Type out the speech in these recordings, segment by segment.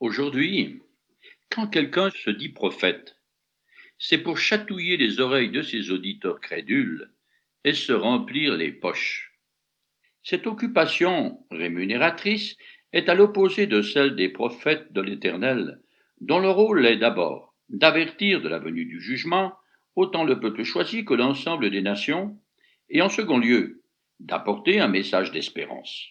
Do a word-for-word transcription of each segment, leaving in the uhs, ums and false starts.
Aujourd'hui, quand quelqu'un se dit prophète, c'est pour chatouiller les oreilles de ses auditeurs crédules et se remplir les poches. Cette occupation rémunératrice est à l'opposé de celle des prophètes de l'Éternel, dont le rôle est d'abord d'avertir de la venue du jugement autant le peuple choisi que l'ensemble des nations, et en second lieu, d'apporter un message d'espérance.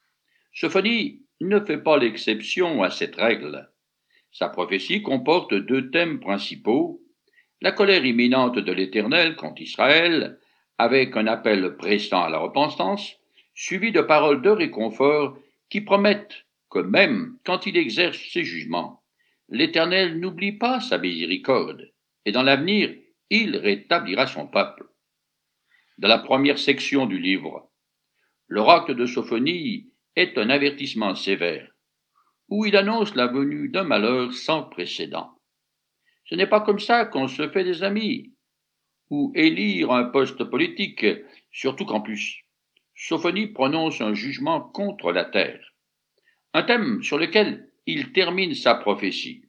Sophonie ne fait pas l'exception à cette règle. Sa prophétie comporte deux thèmes principaux: la colère imminente de l'Éternel contre Israël, avec un appel pressant à la repentance, suivi de paroles de réconfort qui promettent que même quand il exerce ses jugements, l'Éternel n'oublie pas sa miséricorde, et dans l'avenir, il rétablira son peuple. Dans la première section du livre, l'oracle de Sophonie est un avertissement sévère, où il annonce la venue d'un malheur sans précédent. Ce n'est pas comme ça qu'on se fait des amis, ou élire un poste politique, surtout qu'en plus, Sophonie prononce un jugement contre la terre, un thème sur lequel il termine sa prophétie.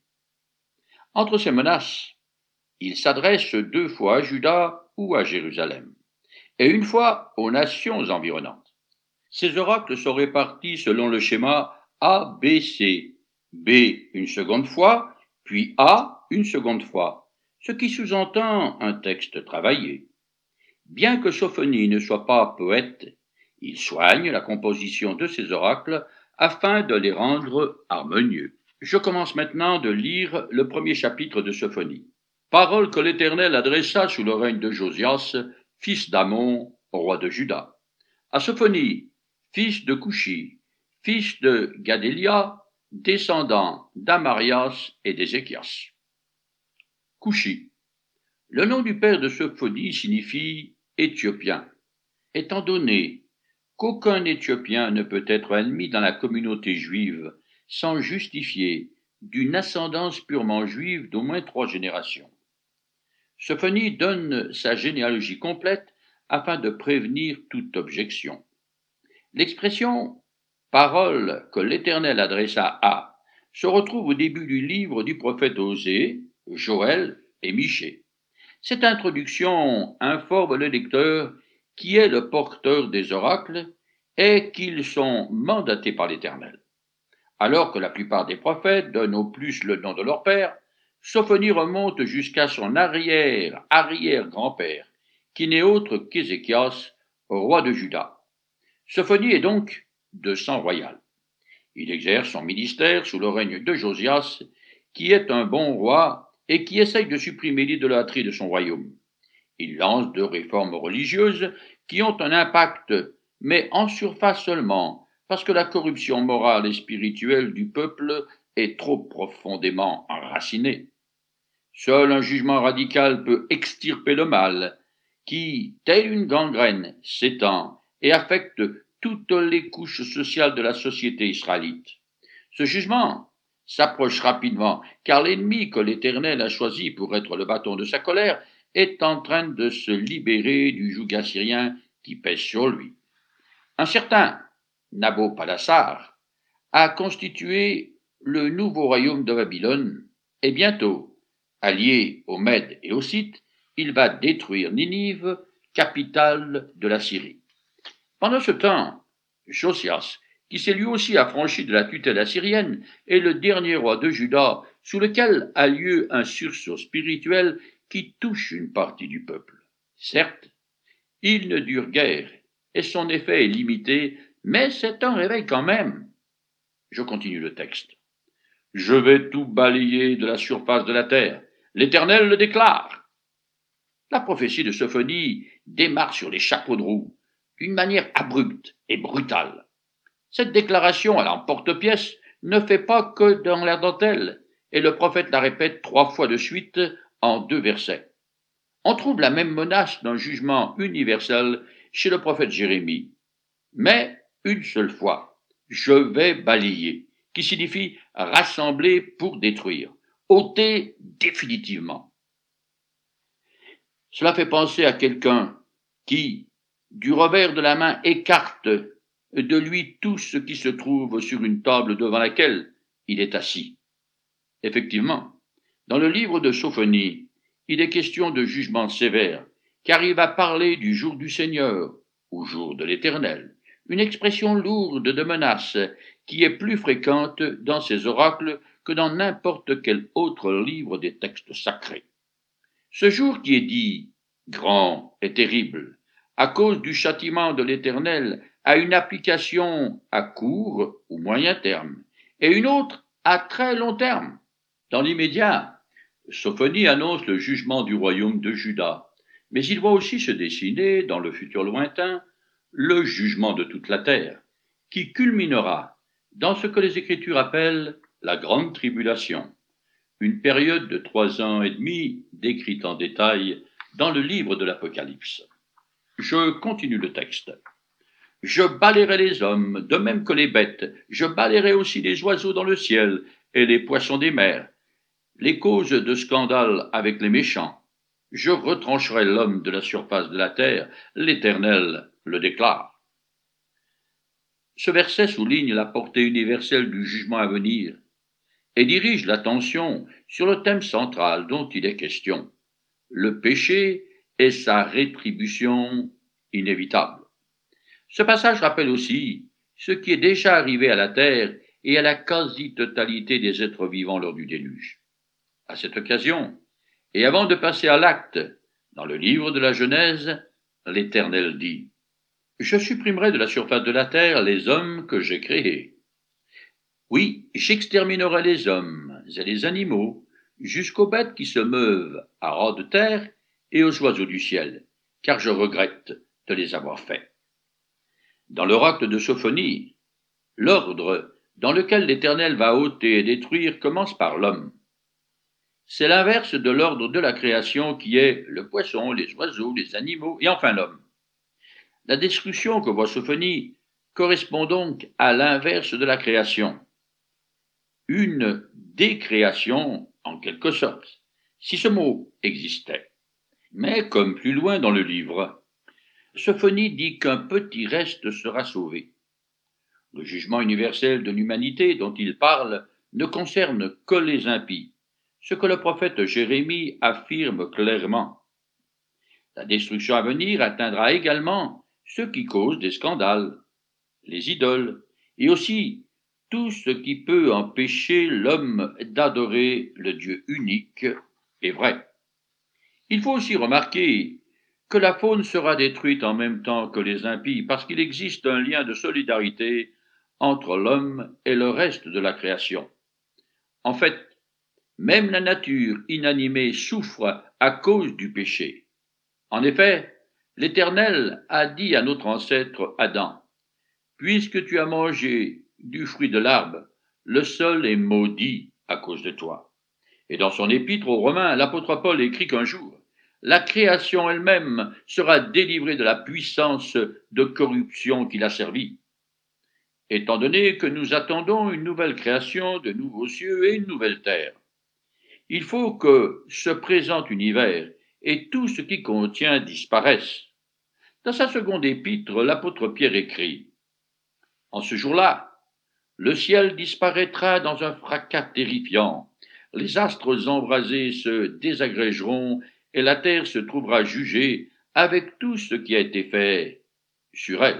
Entre ces menaces, il s'adresse deux fois à Juda ou à Jérusalem, et une fois aux nations environnantes. Ces oracles sont répartis selon le schéma A B C, B une seconde fois, puis A une seconde fois, ce qui sous-entend un texte travaillé. Bien que Sophonie ne soit pas poète, il soigne la composition de ses oracles afin de les rendre harmonieux. Je commence maintenant de lire le premier chapitre de Sophonie. Parole que l'Éternel adressa sous le règne de Josias, fils d'Amon, roi de Juda, à Sophonie, fils de Coushi, fils de Gadélia, descendant d'Amarias et d'Ézéchias. Coushi. Le nom du père de Sophonie signifie Éthiopien, étant donné qu'aucun Éthiopien ne peut être admis dans la communauté juive sans justifier d'une ascendance purement juive d'au moins trois générations. Sophonie donne sa généalogie complète afin de prévenir toute objection. L'expression « parole que l'Éternel adressa à » se retrouve au début du livre du prophète Osée, Joël et Michée. Cette introduction informe le lecteur qui est le porteur des oracles et qu'ils sont mandatés par l'Éternel. Alors que la plupart des prophètes donnent au plus le nom de leur père, Sophonie remonte jusqu'à son arrière-arrière-grand-père, qui n'est autre qu'Ézéchias, roi de Juda. Sophonie est donc de sang royal. Il exerce son ministère sous le règne de Josias, qui est un bon roi et qui essaye de supprimer l'idolâtrie de son royaume. Il lance deux réformes religieuses qui ont un impact, mais en surface seulement, parce que la corruption morale et spirituelle du peuple est trop profondément enracinée. Seul un jugement radical peut extirper le mal, qui, tel une gangrène, s'étend et affecte toutes les couches sociales de la société israélite. Ce jugement s'approche rapidement, car l'ennemi que l'Éternel a choisi pour être le bâton de sa colère est en train de se libérer du joug assyrien qui pèse sur lui. Un certain Nabopolassar a constitué le nouveau royaume de Babylone, et bientôt, allié aux Mèdes et aux Scythes, il va détruire Ninive, capitale de la Syrie. Pendant ce temps, Josias, qui s'est lui aussi affranchi de la tutelle assyrienne, est le dernier roi de Juda sous lequel a lieu un sursaut spirituel qui touche une partie du peuple. Certes, il ne dure guère et son effet est limité, mais c'est un réveil quand même. Je continue le texte. Je vais tout balayer de la surface de la terre. L'Éternel le déclare. La prophétie de Sophonie démarre sur les chapeaux de roue, d'une manière abrupte et brutale. Cette déclaration à l'emporte-pièce ne fait pas que dans la dentelle, et le prophète la répète trois fois de suite en deux versets. On trouve la même menace d'un jugement universel chez le prophète Jérémie, mais une seule fois, je vais balayer, qui signifie rassembler pour détruire, ôter définitivement. Cela fait penser à quelqu'un qui, du revers de la main, écarte de lui tout ce qui se trouve sur une table devant laquelle il est assis. Effectivement, dans le livre de Sophonie, il est question de jugement sévère, car il va parler du jour du Seigneur, ou jour de l'Éternel, une expression lourde de menaces qui est plus fréquente dans ces oracles que dans n'importe quel autre livre des textes sacrés. Ce jour qui est dit grand et terrible, à cause du châtiment de l'Éternel, a une application à court ou moyen terme, et une autre à très long terme. Dans l'immédiat, Sophonie annonce le jugement du royaume de Juda, mais il voit aussi se dessiner, dans le futur lointain, le jugement de toute la terre, qui culminera dans ce que les Écritures appellent la grande tribulation, une période de trois ans et demi décrite en détail dans le livre de l'Apocalypse. Je continue le texte. Je balayerai les hommes, de même que les bêtes, je balayerai aussi les oiseaux dans le ciel et les poissons des mers, les causes de scandale avec les méchants. Je retrancherai l'homme de la surface de la terre, l'Éternel le déclare. Ce verset souligne la portée universelle du jugement à venir et dirige l'attention sur le thème central dont il est question, le péché et sa rétribution inévitable. Ce passage rappelle aussi ce qui est déjà arrivé à la terre et à la quasi-totalité des êtres vivants lors du déluge. À cette occasion, et avant de passer à l'acte, dans le livre de la Genèse, l'Éternel dit « Je supprimerai de la surface de la terre les hommes que j'ai créés. Oui, j'exterminerai les hommes et les animaux, jusqu'aux bêtes qui se meuvent à ras de terre et aux oiseaux du ciel, car je regrette de les avoir faits. » Dans l'oracle de Sophonie, l'ordre dans lequel l'Éternel va ôter et détruire commence par l'homme. C'est l'inverse de l'ordre de la création qui est le poisson, les oiseaux, les animaux et enfin l'homme. La destruction que voit Sophonie correspond donc à l'inverse de la création. Une décréation, en quelque sorte, si ce mot existait. Mais comme plus loin dans le livre, Sophonie dit qu'un petit reste sera sauvé. Le jugement universel de l'humanité dont il parle ne concerne que les impies, ce que le prophète Jérémie affirme clairement. La destruction à venir atteindra également ceux qui causent des scandales, les idoles, et aussi tout ce qui peut empêcher l'homme d'adorer le Dieu unique et vrai. Il faut aussi remarquer que la faune sera détruite en même temps que les impies parce qu'il existe un lien de solidarité entre l'homme et le reste de la création. En fait, même la nature inanimée souffre à cause du péché. En effet, l'Éternel a dit à notre ancêtre Adam, « Puisque tu as mangé du fruit de l'arbre, le sol est maudit à cause de toi. » Et dans son épître aux Romains, l'apôtre Paul écrit qu'un jour, la création elle-même sera délivrée de la puissance de corruption qui l'a servie. Étant donné que nous attendons une nouvelle création, de nouveaux cieux et une nouvelle terre, il faut que ce présent univers et tout ce qui contient disparaissent. Dans sa seconde épître, l'apôtre Pierre écrit « En ce jour-là, le ciel disparaîtra dans un fracas terrifiant, les astres embrasés se désagrégeront et la terre se trouvera jugée avec tout ce qui a été fait sur elle. »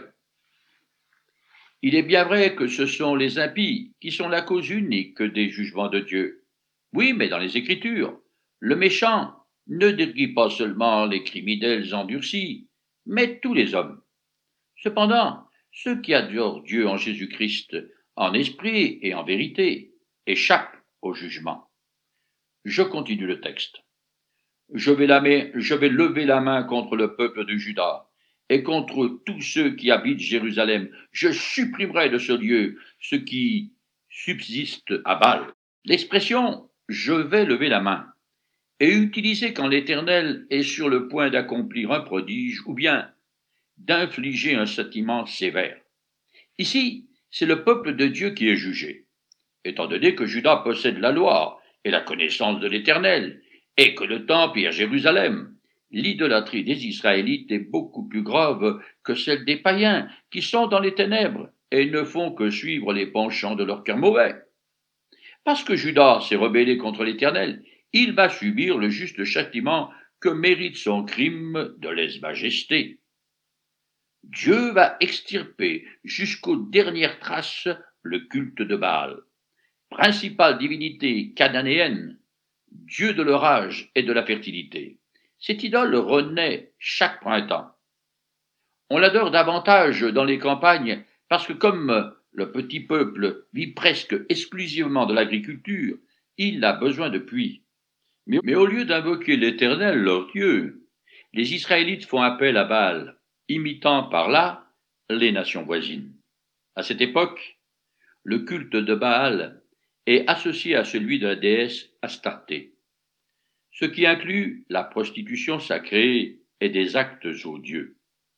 Il est bien vrai que ce sont les impies qui sont la cause unique des jugements de Dieu. Oui, mais dans les Écritures, le méchant ne détruit pas seulement les criminels endurcis, mais tous les hommes. Cependant, ceux qui adorent Dieu en Jésus-Christ, en esprit et en vérité, échappent au jugement. Je continue le texte. Je vais, la main, je vais lever la main contre le peuple de Juda et contre tous ceux qui habitent Jérusalem. Je supprimerai de ce lieu ce qui subsiste à Baal. L'expression « je vais lever la main » est utilisée quand l'Éternel est sur le point d'accomplir un prodige ou bien d'infliger un châtiment sévère. Ici, c'est le peuple de Dieu qui est jugé. Étant donné que Juda possède la loi et la connaissance de l'Éternel, et que le temple est à Jérusalem, l'idolâtrie des Israélites est beaucoup plus grave que celle des païens qui sont dans les ténèbres et ne font que suivre les penchants de leur cœur mauvais. Parce que Judas s'est rebellé contre l'Éternel, il va subir le juste châtiment que mérite son crime de lèse-majesté. Dieu va extirper jusqu'aux dernières traces le culte de Baal, principale divinité cananéenne, dieu de l'orage et de la fertilité. Cette idole renaît chaque printemps. On l'adore davantage dans les campagnes parce que comme le petit peuple vit presque exclusivement de l'agriculture, il a besoin de puits. Mais, mais au lieu d'invoquer l'Éternel, leur Dieu, les Israélites font appel à Baal, imitant par là les nations voisines. À cette époque, le culte de Baal est associé à celui de la déesse Astarté, ce qui inclut la prostitution sacrée et des actes odieux.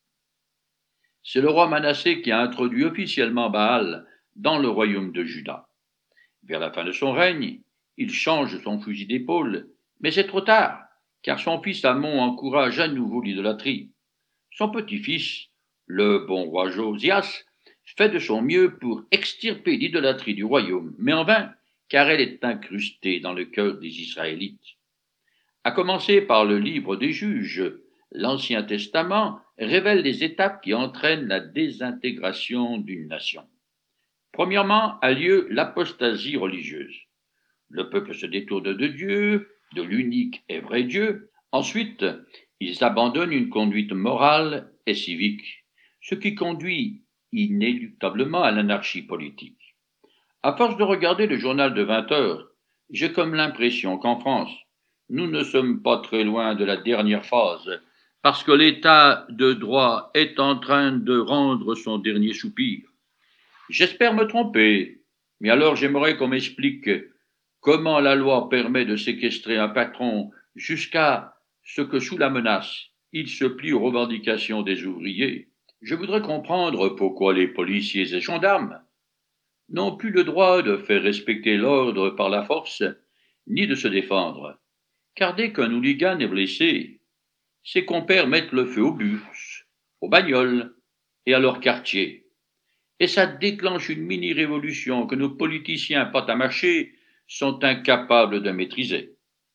C'est le roi Manassé qui a introduit officiellement Baal dans le royaume de Juda. Vers la fin de son règne, il change son fusil d'épaule, mais c'est trop tard, car son fils Amon encourage à nouveau l'idolâtrie. Son petit-fils, le bon roi Josias, fait de son mieux pour extirper l'idolâtrie du royaume, mais en vain, car elle est incrustée dans le cœur des Israélites. À commencer par le livre des Juges, l'Ancien Testament révèle les étapes qui entraînent la désintégration d'une nation. Premièrement a lieu l'apostasie religieuse. Le peuple se détourne de Dieu, de l'unique et vrai Dieu. Ensuite, ils abandonnent une conduite morale et civique, ce qui conduit inéluctablement à l'anarchie politique. À force de regarder le journal de vingt heures, j'ai comme l'impression qu'en France, nous ne sommes pas très loin de la dernière phase, parce que l'État de droit est en train de rendre son dernier soupir. J'espère me tromper, mais alors j'aimerais qu'on m'explique comment la loi permet de séquestrer un patron jusqu'à ce que, sous la menace, il se plie aux revendications des ouvriers. Je voudrais comprendre pourquoi les policiers et gendarmes n'ont plus le droit de faire respecter l'ordre par la force, ni de se défendre. Car dès qu'un hooligan est blessé, ses compères mettent le feu aux bus, aux bagnoles et à leur quartier. Et ça déclenche une mini-révolution que nos politiciens pâte à mâcher sont incapables de maîtriser.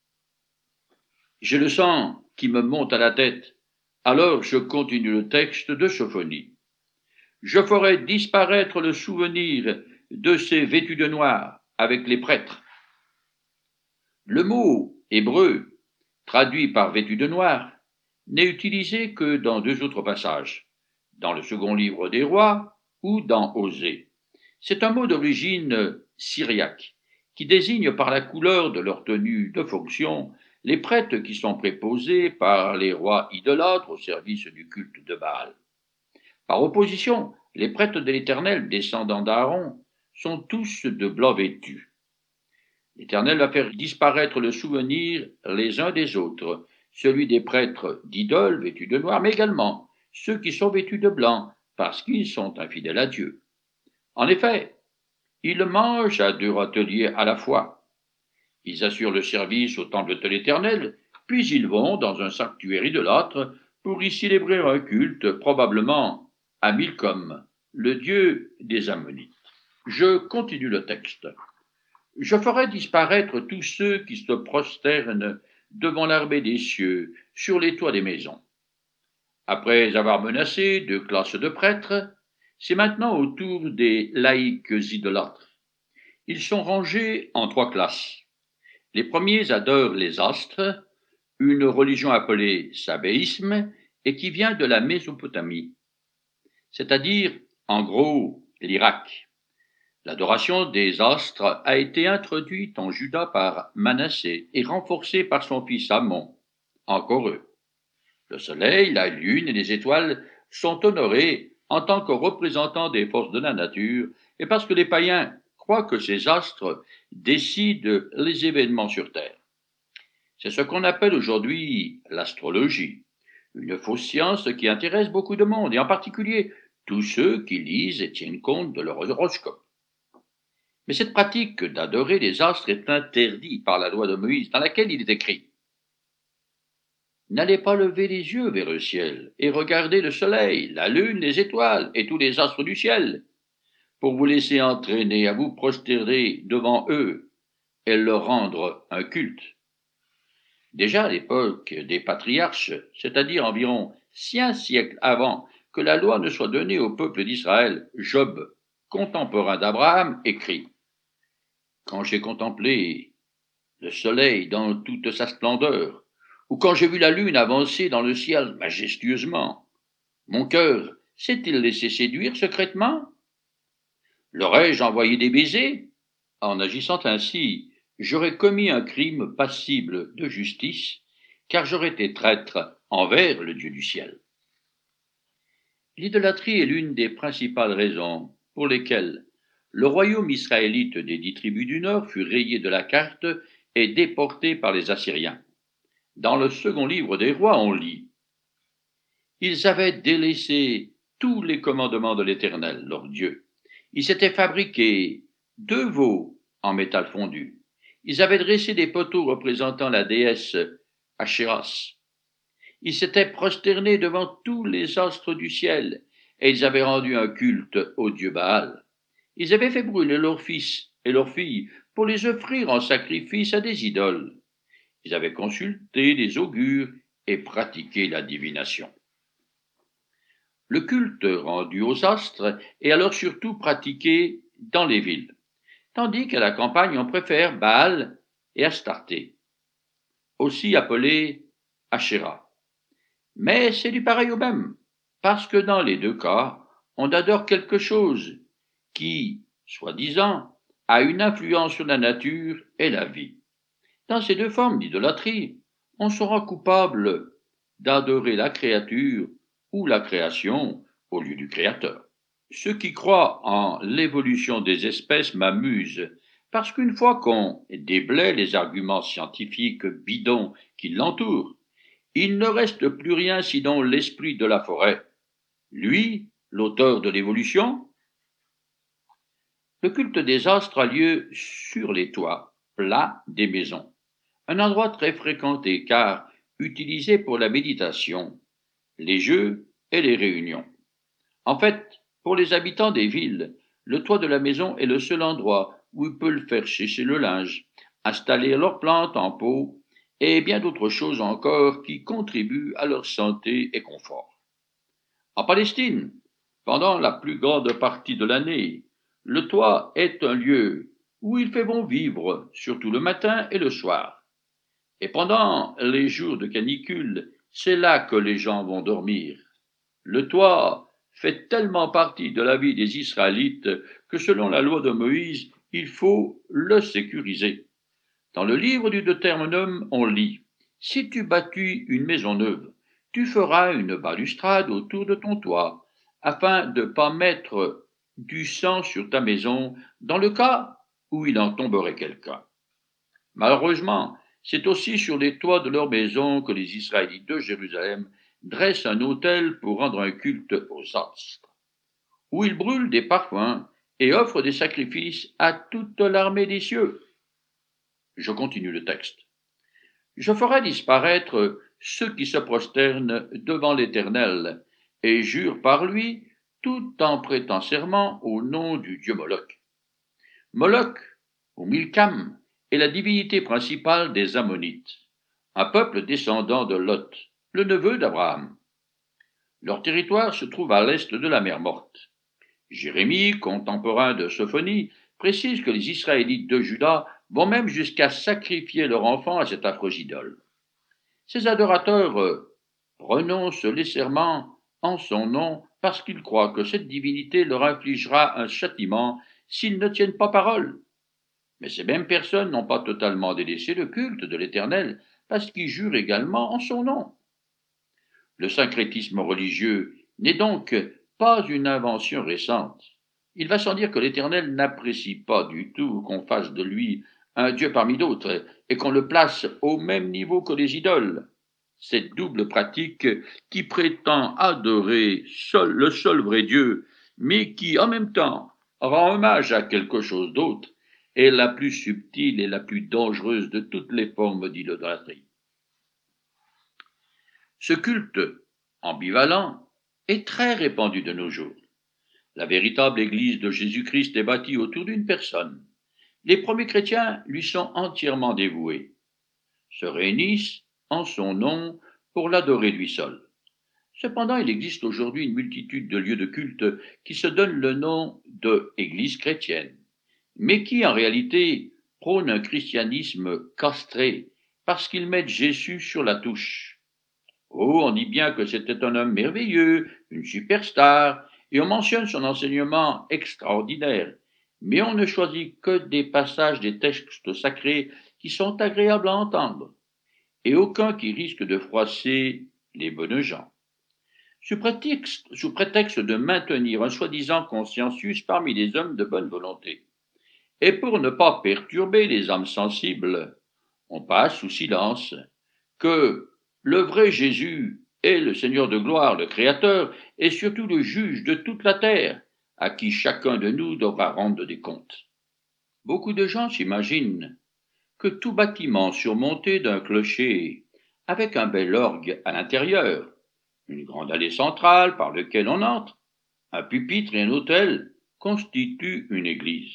J'ai le sang qui me monte à la tête, alors je continue le texte de Sophonie. Je ferai disparaître le souvenir de ces vêtus de noir avec les prêtres. Le mot hébreu, traduit par vêtus de noir, n'est utilisé que dans deux autres passages, dans le second livre des rois ou dans Osée. C'est un mot d'origine syriaque, qui désigne par la couleur de leur tenue de fonction les prêtres qui sont préposés par les rois idolâtres au service du culte de Baal. Par opposition, les prêtres de l'Éternel, descendants d'Aaron, sont tous de blanc vêtus. L'Éternel va faire disparaître le souvenir les uns des autres, celui des prêtres d'idoles vêtus de noir, mais également ceux qui sont vêtus de blanc, parce qu'ils sont infidèles à Dieu. En effet, ils mangent à deux râteliers à la fois. Ils assurent le service au temple de l'Éternel, puis ils vont dans un sanctuaire idolâtre pour y célébrer un culte, probablement à Milcom, le dieu des Ammonites. Je continue le texte. Je ferai disparaître tous ceux qui se prosternent devant l'armée des cieux, sur les toits des maisons. Après avoir menacé deux classes de prêtres, c'est maintenant au tour des laïcs idolâtres. Ils sont rangés en trois classes. Les premiers adorent les astres, une religion appelée sabéisme et qui vient de la Mésopotamie, c'est-à-dire, en gros, l'Irak. L'adoration des astres a été introduite en Juda par Manassé et renforcée par son fils Amon, encore eux. Le soleil, la lune et les étoiles sont honorés en tant que représentants des forces de la nature et parce que les païens croient que ces astres décident les événements sur Terre. C'est ce qu'on appelle aujourd'hui l'astrologie, une fausse science qui intéresse beaucoup de monde et en particulier tous ceux qui lisent et tiennent compte de leur horoscope. Mais cette pratique d'adorer les astres est interdite par la loi de Moïse, dans laquelle il est écrit: N'allez pas lever les yeux vers le ciel et regarder le soleil, la lune, les étoiles et tous les astres du ciel, pour vous laisser entraîner à vous prosterner devant eux, et leur rendre un culte. Déjà à l'époque des patriarches, c'est-à-dire environ cinq siècles avant que la loi ne soit donnée au peuple d'Israël, Job, contemporain d'Abraham, écrit « Quand j'ai contemplé le soleil dans toute sa splendeur, ou quand j'ai vu la lune avancer dans le ciel majestueusement, mon cœur s'est-il laissé séduire secrètement? L'aurais-je envoyé des baisers? En agissant ainsi, j'aurais commis un crime passible de justice, car j'aurais été traître envers le Dieu du ciel. » L'idolâtrie est l'une des principales raisons pour lesquelles le royaume israélite des dix tribus du Nord fut rayé de la carte et déporté par les Assyriens. Dans le second livre des rois, on lit « Ils avaient délaissé tous les commandements de l'Éternel, leur Dieu. Ils s'étaient fabriqués deux veaux en métal fondu. Ils avaient dressé des poteaux représentant la déesse Achéras. Ils s'étaient prosternés devant tous les astres du ciel, et ils avaient rendu un culte au dieu Baal. Ils avaient fait brûler leurs fils et leurs filles pour les offrir en sacrifice à des idoles. Ils avaient consulté des augures et pratiqué la divination. » Le culte rendu aux astres est alors surtout pratiqué dans les villes, tandis qu'à la campagne on préfère Baal et Astarté, aussi appelés Ashéra. Mais c'est du pareil au même, parce que dans les deux cas, on adore quelque chose qui, soi-disant, a une influence sur la nature et la vie. Dans ces deux formes d'idolâtrie, on sera coupable d'adorer la créature ou la création au lieu du Créateur. Ceux qui croient en l'évolution des espèces m'amusent, parce qu'une fois qu'on déblaye les arguments scientifiques bidons qui l'entourent, il ne reste plus rien sinon l'esprit de la forêt. Lui, l'auteur de l'évolution. Le culte des astres a lieu sur les toits plats des maisons, un endroit très fréquenté car utilisé pour la méditation, les jeux et les réunions. En fait, pour les habitants des villes, le toit de la maison est le seul endroit où ils peuvent faire sécher le linge, installer leurs plantes en pot et bien d'autres choses encore qui contribuent à leur santé et confort. En Palestine, pendant la plus grande partie de l'année, le toit est un lieu où il fait bon vivre, surtout le matin et le soir. Et pendant les jours de canicule, c'est là que les gens vont dormir. Le toit fait tellement partie de la vie des Israélites que selon la loi de Moïse, il faut le sécuriser. Dans le livre du Deutéronome, on lit « Si tu bâtis une maison neuve, tu feras une balustrade autour de ton toit, afin de ne pas mettre du sang sur ta maison dans le cas où il en tomberait quelqu'un. » Malheureusement, c'est aussi sur les toits de leur maison que les Israélites de Jérusalem dressent un autel pour rendre un culte aux astres, où ils brûlent des parfums et offrent des sacrifices à toute l'armée des cieux. Je continue le texte. Je ferai disparaître ceux qui se prosternent devant l'Éternel et jurent par lui tout en prêtant serment au nom du dieu Moloch. Moloch, ou Milcam, est la divinité principale des Ammonites, un peuple descendant de Lot, le neveu d'Abraham. Leur territoire se trouve à l'est de la mer Morte. Jérémie, contemporain de Sophonie, précise que les Israélites de Juda vont même jusqu'à sacrifier leur enfant à cette affreuse idole. Ces adorateurs euh, renoncent les serments en son nom parce qu'ils croient que cette divinité leur infligera un châtiment s'ils ne tiennent pas parole. Mais ces mêmes personnes n'ont pas totalement délaissé le culte de l'Éternel parce qu'ils jurent également en son nom. Le syncrétisme religieux n'est donc pas une invention récente. Il va sans dire que l'Éternel n'apprécie pas du tout qu'on fasse de lui un Dieu parmi d'autres et qu'on le place au même niveau que les idoles. Cette double pratique qui prétend adorer seul, le seul vrai Dieu, mais qui en même temps rend hommage à quelque chose d'autre, est la plus subtile et la plus dangereuse de toutes les formes d'idolâtrie. Ce culte ambivalent est très répandu de nos jours. La véritable Église de Jésus-Christ est bâtie autour d'une personne, Les premiers chrétiens lui sont entièrement dévoués, se réunissent en son nom pour l'adorer lui seul. Cependant, il existe aujourd'hui une multitude de lieux de culte qui se donnent le nom de Église chrétienne, mais qui en réalité prônent un christianisme castré parce qu'ils mettent Jésus sur la touche. Oh, on dit bien que c'était un homme merveilleux, une superstar, et on mentionne son enseignement extraordinaire, mais on ne choisit que des passages des textes sacrés qui sont agréables à entendre, et aucun qui risque de froisser les bonnes gens. Sous prétexte, sous prétexte de maintenir un soi-disant consciencius parmi les hommes de bonne volonté, et pour ne pas perturber les âmes sensibles, on passe sous silence que le vrai Jésus est le Seigneur de gloire, le Créateur, et surtout le juge de toute la terre, à qui chacun de nous devra rendre des comptes. Beaucoup de gens s'imaginent que tout bâtiment surmonté d'un clocher, avec un bel orgue à l'intérieur, une grande allée centrale par laquelle on entre, un pupitre et un autel constituent une église.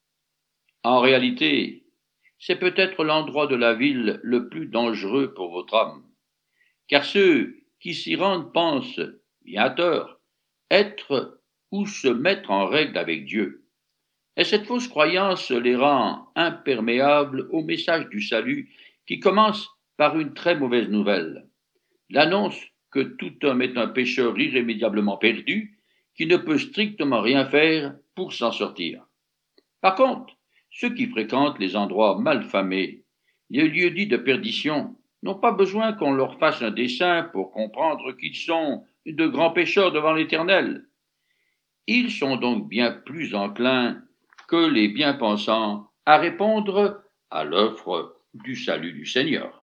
En réalité, c'est peut-être l'endroit de la ville le plus dangereux pour votre âme, car ceux qui s'y rendent pensent, bien à tort, être ou se mettre en règle avec Dieu. Et cette fausse croyance les rend imperméables au message du salut qui commence par une très mauvaise nouvelle, l'annonce que tout homme est un pécheur irrémédiablement perdu, qui ne peut strictement rien faire pour s'en sortir. Par contre, ceux qui fréquentent les endroits malfamés, les lieux dits de perdition, n'ont pas besoin qu'on leur fasse un dessin pour comprendre qu'ils sont de grands pécheurs devant l'Éternel. Ils sont donc bien plus enclins que les bien-pensants à répondre à l'offre du salut du Seigneur.